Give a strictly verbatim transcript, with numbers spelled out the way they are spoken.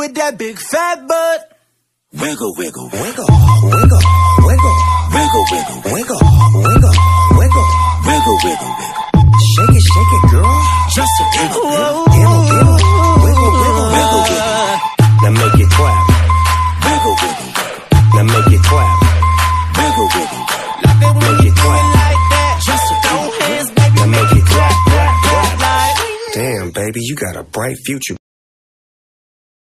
with that big fat butt. Wiggle, wiggle, wiggle, wiggle, wiggle, wiggle, wiggle, wiggle, wiggle, wiggle, wiggle, wiggle, wiggle. Shake it, shake it, girl. Just a wiggle, wiggle, wiggle, wiggle, wiggle, wiggle, wiggle. Now make it clap. Wiggle, wiggle, wiggle. Now make it clap. Wiggle, wiggle, wiggle. Make it clap. Just a wiggle, wiggle. Now make it clap, clap, clap. Damn, baby, you got a bright future.